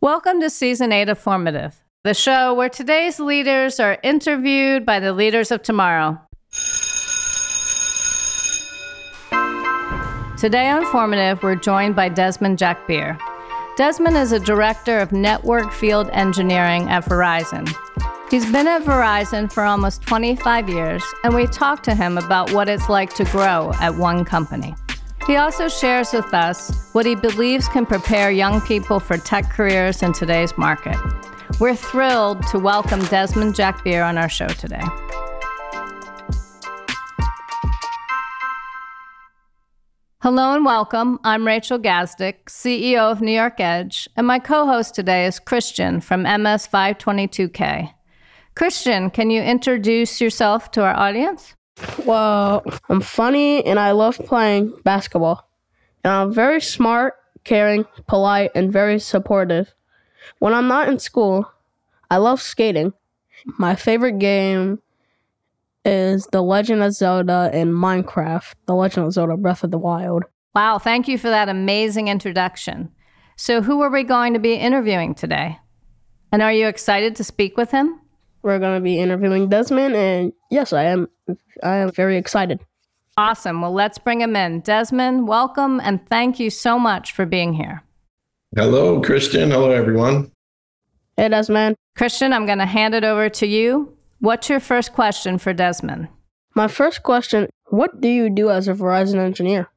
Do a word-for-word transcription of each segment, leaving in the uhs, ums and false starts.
Welcome to Season eight of Formative, the show where today's leaders are interviewed by the leaders of tomorrow. Today on Formative, we're joined by Desmond Jacbir. Desmond is a director of network field engineering at Verizon. He's been at Verizon for almost twenty-five years, and we talked to him about what it's like to grow at one company. He also shares with us what he believes can prepare young people for tech careers in today's market. We're thrilled to welcome Desmond Jacbir on our show today. Hello and welcome. I'm Rachel Gazdick, C E O of New York Edge, and my co-host today is Christian from M S five twenty-two K. Christian, can you introduce yourself to our audience? Well, I'm funny and I love playing basketball. And I'm very smart, caring, polite, and very supportive. When I'm not in school, I love skating. My favorite game is The Legend of Zelda and Minecraft, The Legend of Zelda Breath of the Wild. Wow, thank you for that amazing introduction. So who are we going to be interviewing today? And are you excited to speak with him? We're going to be interviewing Desmond, and yes, I am I am very excited. Awesome. Well, let's bring him in. Desmond, welcome, and thank you so much for being here. Hello, Christian. Hello, everyone. Hey, Desmond. Christian, I'm going to hand it over to you. What's your first question for Desmond? My first question, what do you do as a Verizon engineer?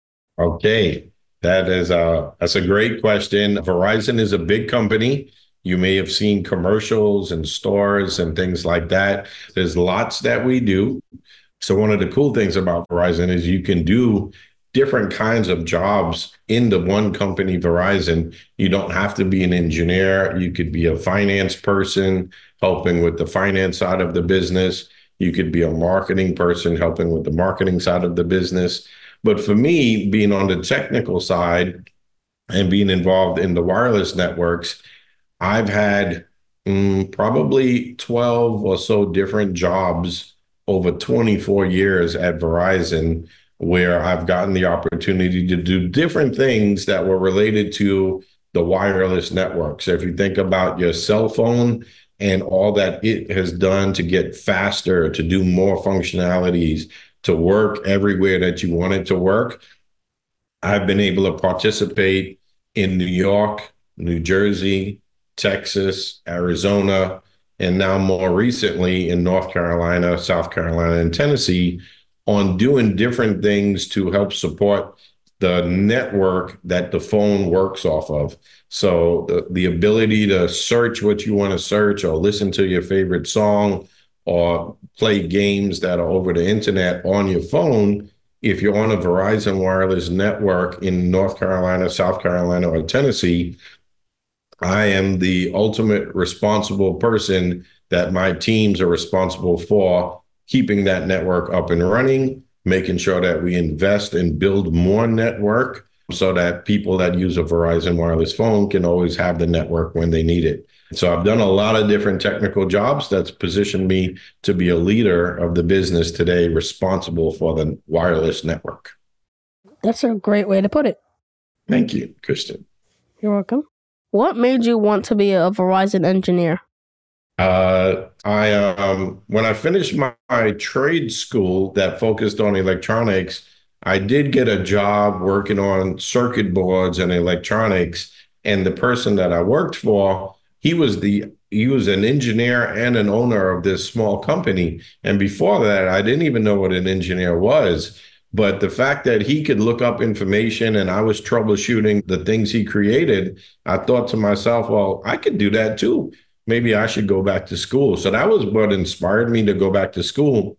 Okay, that is a, that's a great question. Verizon is a big company. You may have seen commercials and stores and things like that. There's lots that we do. So one of the cool things about Verizon is you can do different kinds of jobs in the one company, Verizon. You don't have to be an engineer. You could be a finance person helping with the finance side of the business. You could be a marketing person helping with the marketing side of the business. But for me, being on the technical side and being involved in the wireless networks, I've had mm, probably twelve or so different jobs over twenty-four years at Verizon, where I've gotten the opportunity to do different things that were related to the wireless network. So if you think about your cell phone and all that it has done to get faster, to do more functionalities, to work everywhere that you want it to work, I've been able to participate in New York, New Jersey, Texas, Arizona, and now more recently in North Carolina, South Carolina, and Tennessee on doing different things to help support the network that the phone works off of. So the, the ability to search what you want to search or listen to your favorite song or play games that are over the internet on your phone, if you're on a Verizon wireless network in North Carolina, South Carolina, or Tennessee, I am the ultimate responsible person that my teams are responsible for keeping that network up and running, making sure that we invest and build more network so that people that use a Verizon wireless phone can always have the network when they need it. So I've done a lot of different technical jobs that's positioned me to be a leader of the business today, responsible for the wireless network. That's a great way to put it. Thank you, Christian. You're welcome. What made you want to be a Verizon engineer? Uh, I um, when I finished my, my trade school that focused on electronics, I did get a job working on circuit boards and electronics. And the person that I worked for, he was the he was an engineer and an owner of this small company. And before that, I didn't even know what an engineer was. But the fact that he could look up information and I was troubleshooting the things he created, I thought to myself, well, I could do that too. Maybe I should go back to school. So that was what inspired me to go back to school.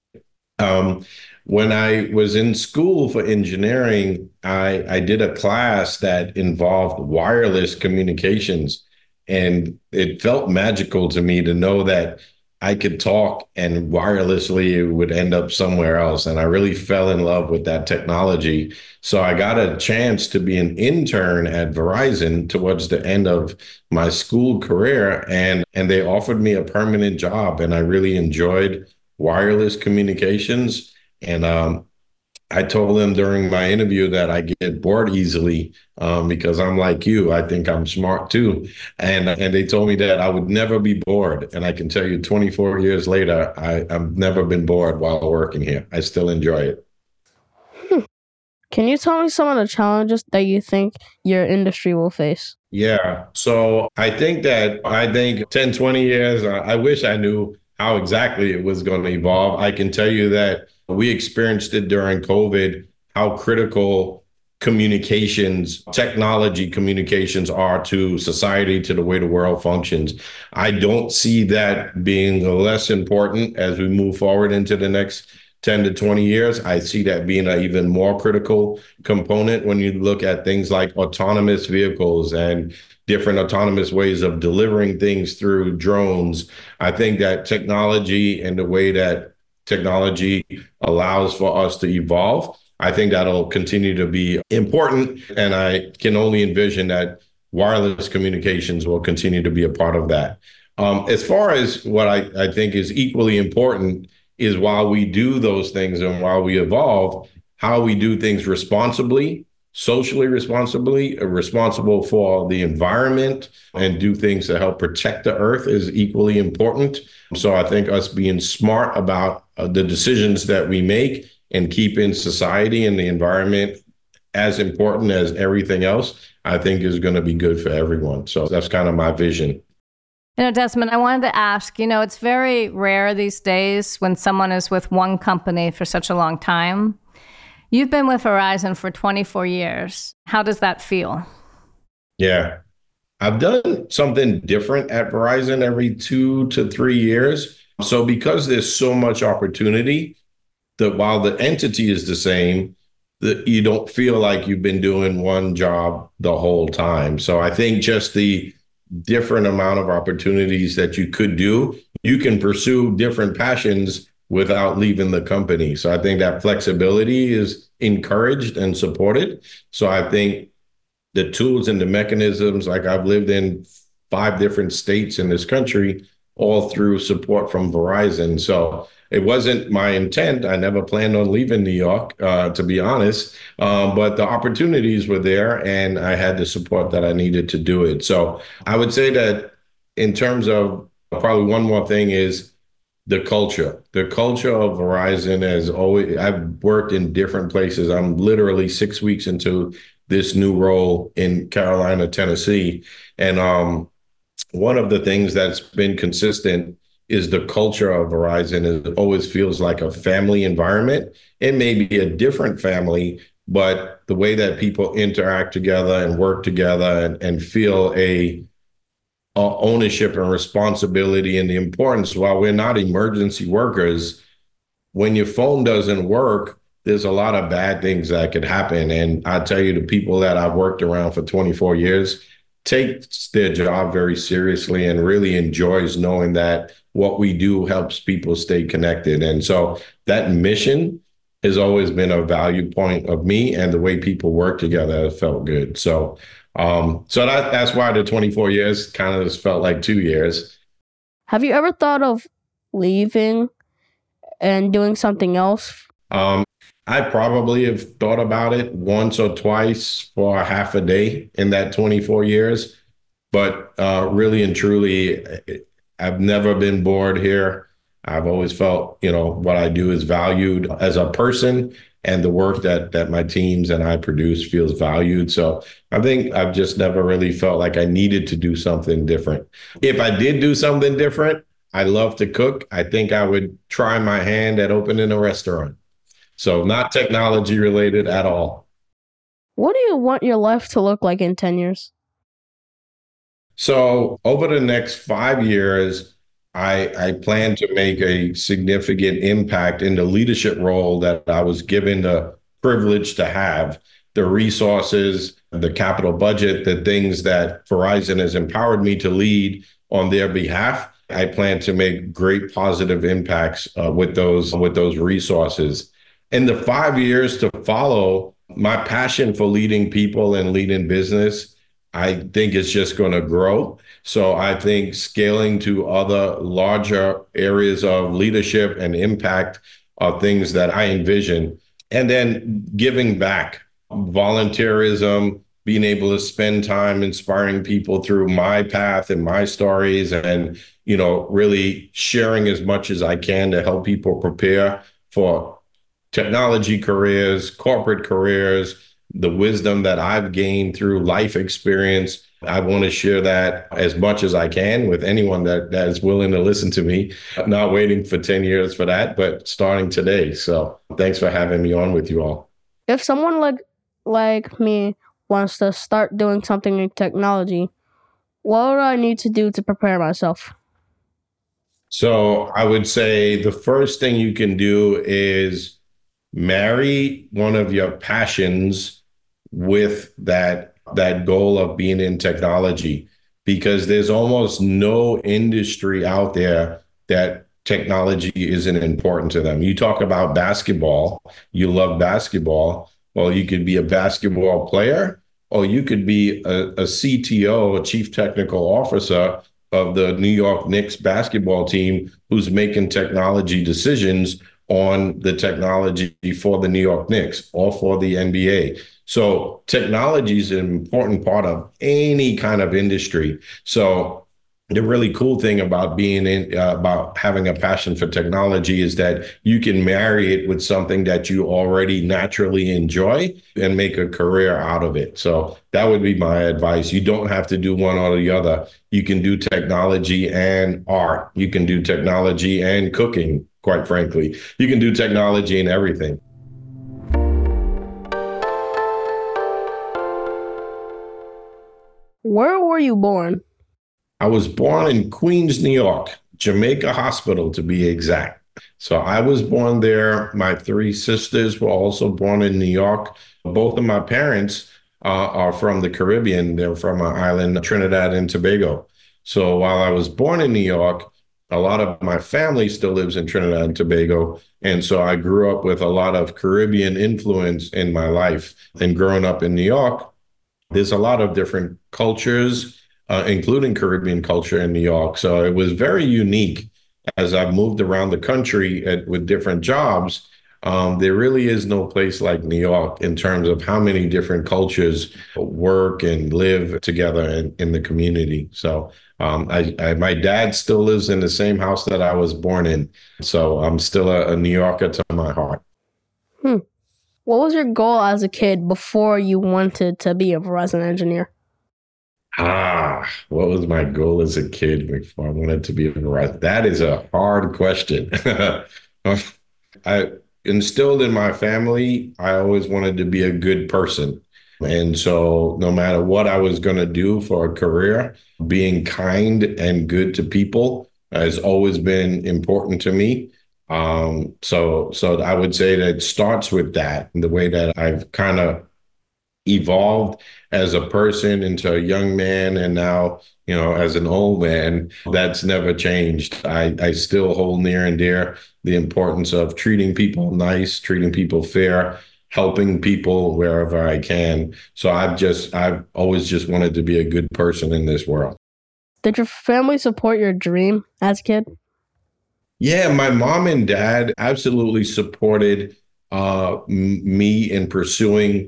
Um, when I was in school for engineering, I, I did a class that involved wireless communications. And it felt magical to me to know that I could talk and wirelessly it would end up somewhere else. And I really fell in love with that technology. So I got a chance to be an intern at Verizon towards the end of my school career. And, and they offered me a permanent job. And I really enjoyed wireless communications. And um, I told them during my interview that I get bored easily um, because I'm like you. I think I'm smart too. And and they told me that I would never be bored. And I can tell you twenty-four years later, I, I've never been bored while working here. I still enjoy it. Can you tell me some of the challenges that you think your industry will face? Yeah. So I think that I think ten, twenty years, I, I wish I knew how exactly it was going to evolve. I can tell you that we experienced it during COVID, how critical communications, technology communications are to society, to the way the world functions. I don't see that being less important as we move forward into the next ten to twenty years. I see that being an even more critical component when you look at things like autonomous vehicles and different autonomous ways of delivering things through drones. I think that technology and the way that technology allows for us to evolve, I think that'll continue to be important. And I can only envision that wireless communications will continue to be a part of that. Um, as far as what I, I think is equally important is while we do those things and while we evolve, how we do things responsibly, socially responsibly, uh, responsible for the environment, and do things to help protect the earth is equally important. So I think us being smart about uh, the decisions that we make and keeping society and the environment as important as everything else, I think is going to be good for everyone. So that's kind of my vision. You know, Desmond, I wanted to ask, you know, it's very rare these days when someone is with one company for such a long time. You've been with Verizon for twenty-four years. How does that feel? Yeah, I've done something different at Verizon every two to three years. So because there's so much opportunity, that while the entity is the same, that you don't feel like you've been doing one job the whole time. So I think just the different amount of opportunities that you could do, you can pursue different passions without leaving the company. So I think that flexibility is encouraged and supported. So I think the tools and the mechanisms, like I've lived in five different states in this country, all through support from Verizon. So it wasn't my intent. I never planned on leaving New York, uh, to be honest. Um, but the opportunities were there and I had the support that I needed to do it. So I would say that in terms of probably one more thing is the culture. The culture of Verizon has always, I've worked in different places. I'm literally six weeks into this new role in Carolina, Tennessee. And um, one of the things that's been consistent is the culture of Verizon. It always feels like a family environment. It may be a different family, but the way that people interact together and work together and, and feel a, a ownership and responsibility and the importance, while we're not emergency workers, when your phone doesn't work, there's a lot of bad things that could happen. And I tell you, the people that I've worked around for twenty-four years takes their job very seriously and really enjoys knowing that what we do helps people stay connected. And so that mission has always been a value point of me, and the way people work together has felt good. So um, so that, that's why the twenty-four years kind of just felt like two years. Have you ever thought of leaving and doing something else? Um, I probably have thought about it once or twice for a half a day in that twenty-four years. But uh, really and truly, I've never been bored here. I've always felt, you know, what I do is valued as a person, and the work that that my teams and I produce feels valued. So I think I've just never really felt like I needed to do something different. If I did do something different, I love to cook. I think I would try my hand at opening a restaurant. So not technology related at all. What do you want your life to look like in ten years? So over the next five years, I, I plan to make a significant impact in the leadership role that I was given the privilege to have, the resources, the capital budget, the things that Verizon has empowered me to lead on their behalf. I plan to make great positive impacts uh, with those with those resources. In the five years to follow, my passion for leading people and leading business, I think it's just going to grow. So I think scaling to other larger areas of leadership and impact are things that I envision. And then giving back, volunteerism, being able to spend time inspiring people through my path and my stories, and, you know, really sharing as much as I can to help people prepare for technology careers, corporate careers, the wisdom that I've gained through life experience. I want to share that as much as I can with anyone that, that is willing to listen to me. I'm not waiting for ten years for that, but starting today. So thanks for having me on with you all. If someone like like me wants to start doing something in technology, what do I need to do to prepare myself? So I would say the first thing you can do is marry one of your passions with that that goal of being in technology, because there's almost no industry out there that technology isn't important to them. You talk about basketball, you love basketball. Well, you could be a basketball player, or you could be a, a C T O, a chief technical officer of the New York Knicks basketball team, who's making technology decisions on the technology for the New York Knicks or for the N B A. So technology is an important part of any kind of industry. So the really cool thing about being in, uh, about having a passion for technology is that you can marry it with something that you already naturally enjoy and make a career out of it. So that would be my advice. You don't have to do one or the other. You can do technology and art. You can do technology and cooking, quite frankly. You can do technology and everything. Where were you born? I was born in Queens, New York, Jamaica Hospital to be exact. So I was born there. My three sisters were also born in New York. Both of my parents uh, are from the Caribbean. They're from an island, Trinidad and Tobago. So while I was born in New York, a lot of my family still lives in Trinidad and Tobago. And so I grew up with a lot of Caribbean influence in my life. And growing up in New York, there's a lot of different cultures, uh, including Caribbean culture in New York. So it was very unique. As I've moved around the country at, with different jobs, um, there really is no place like New York in terms of how many different cultures work and live together in, in the community. So um, I, I, my dad still lives in the same house that I was born in. So I'm still a, a New Yorker to my heart. Hmm. What was your goal as a kid before you wanted to be a Verizon engineer? Ah, what was my goal as a kid before I wanted to be a Verizon? That is a hard question. I instilled in my family, I always wanted to be a good person. And so no matter what I was going to do for a career, being kind and good to people has always been important to me. Um, so, so I would say that it starts with that, the way that I've kind of evolved as a person into a young man, and now, you know, as an old man. That's never changed. I, I still hold near and dear the importance of treating people nice, treating people fair, helping people wherever I can. So I've just, I've always just wanted to be a good person in this world. Did your family support your dream as a kid? Yeah, my mom and dad absolutely supported uh, m- me in pursuing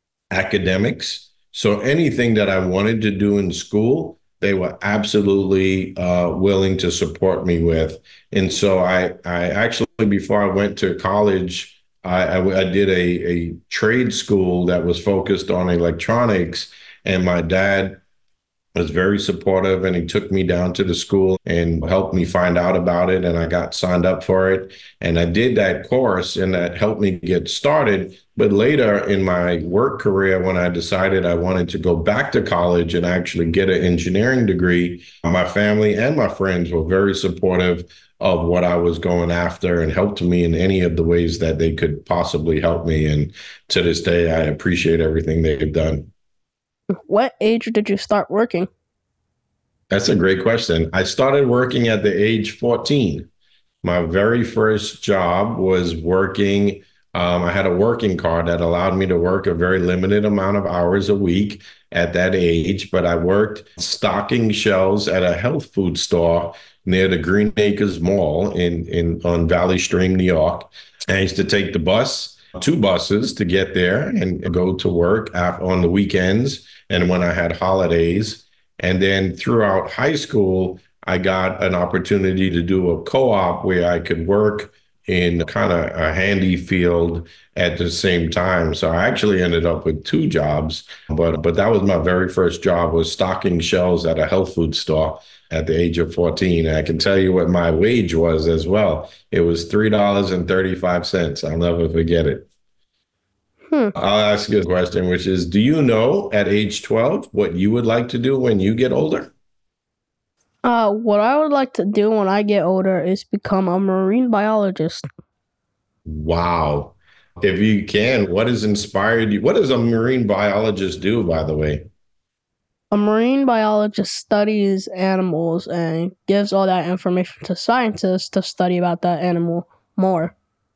academics. So anything that I wanted to do in school, they were absolutely uh, willing to support me with. And so I, I actually, before I went to college, I, I, I did a, a trade school that was focused on electronics. And my dad was very supportive, and he took me down to the school and helped me find out about it. And I got signed up for it. And I did that course, and that helped me get started. But later in my work career, when I decided I wanted to go back to college and actually get an engineering degree, my family and my friends were very supportive of what I was going after and helped me in any of the ways that they could possibly help me. And to this day, I appreciate everything they've done. What age did you start working? That's a great question. I started working at the age fourteen. My very first job was working. Um, I had a working card that allowed me to work a very limited amount of hours a week at that age, but I worked stocking shelves at a health food store near the Green Acres Mall in, in on Valley Stream, New York. I used to take the bus two buses to get there and go to work on the weekends and when I had holidays. And then throughout high school, I got an opportunity to do a co-op where I could work in kind of a handy field at the same time. So I actually ended up with two jobs, but but that was my very first job, was stocking shelves at a health food store at the age of fourteen. And I can tell you what my wage was as well. It was three dollars and thirty-five cents. I'll never forget it. Hmm. I'll ask you a question, which is, do you know at age twelve what you would like to do when you get older? Uh, what I would like to do when I get older is become a marine biologist. Wow. If you can, what has inspired you? What does a marine biologist do, by the way? A marine biologist studies animals and gives all that information to scientists to study about that animal more.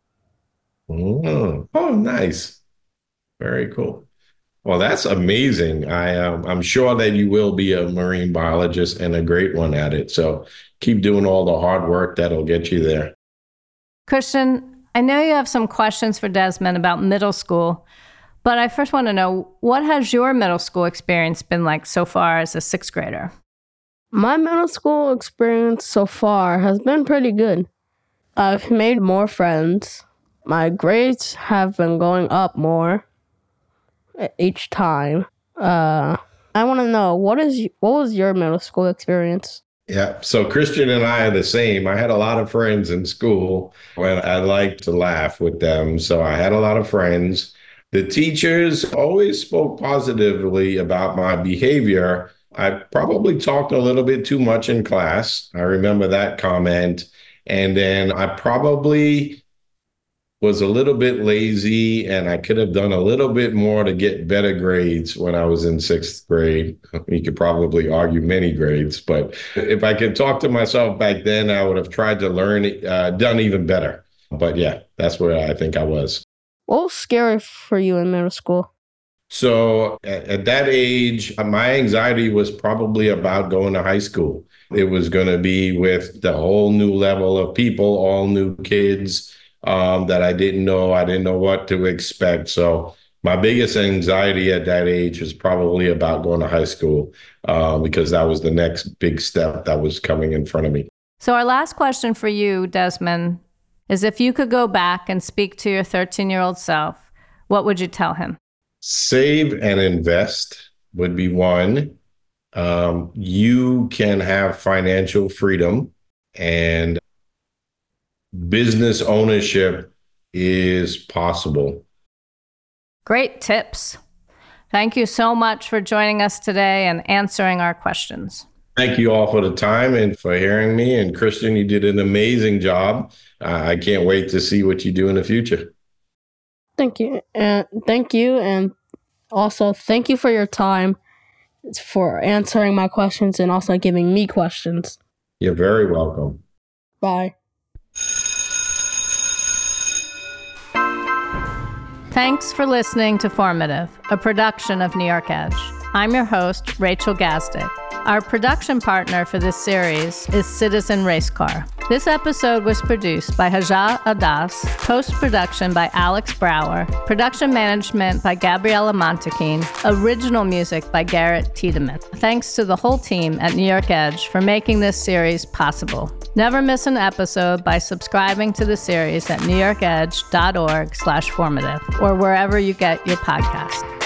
Oh, oh nice. Very cool. Well, that's amazing. I, um, I'm sure that you will be a marine biologist and a great one at it. So keep doing all the hard work that'll get you there. Christian, I know you have some questions for Desmond about middle school, but I first want to know, what has your middle school experience been like so far as a sixth grader? My middle school experience so far has been pretty good. I've made more friends. My grades have been going up more each time. Uh, I want to know, what is what was your middle school experience? Yeah, so Christian and I are the same. I had a lot of friends in school when I liked to laugh with them. So I had a lot of friends. The teachers always spoke positively about my behavior. I probably talked a little bit too much in class. I remember that comment. And then I probably was a little bit lazy, and I could have done a little bit more to get better grades when I was in sixth grade. You could probably argue many grades, but if I could talk to myself back then, I would have tried to learn, uh, done even better. But yeah, that's where I think I was. What was scary for you in middle school? So at, at that age, my anxiety was probably about going to high school. It was going to be with the whole new level of people, all new kids, Um, that I didn't know. I didn't know what to expect. So my biggest anxiety at that age was probably about going to high school uh, because that was the next big step that was coming in front of me. So our last question for you, Desmond, is if you could go back and speak to your thirteen-year-old self, what would you tell him? Save and invest would be one. Um, you can have financial freedom, and business ownership is possible. Great tips. Thank you so much for joining us today and answering our questions. Thank you all for the time and for hearing me. And Christian, you did an amazing job. Uh, I can't wait to see what you do in the future. Thank you. And thank you. And also thank you for your time, for answering my questions and also giving me questions. You're very welcome. Bye. Thanks for listening to Formative, a production of New York Edge. I'm your host, Rachel Gazdick. Our production partner for this series is Citizen Racecar. This episode was produced by Hajar Adas, post-production by Alex Brower, production management by Gabriella Montequin, original music by Garrett Tiedemann. Thanks to the whole team at New York Edge for making this series possible. Never miss an episode by subscribing to the series at newyorkedge.org slash formative or wherever you get your podcast.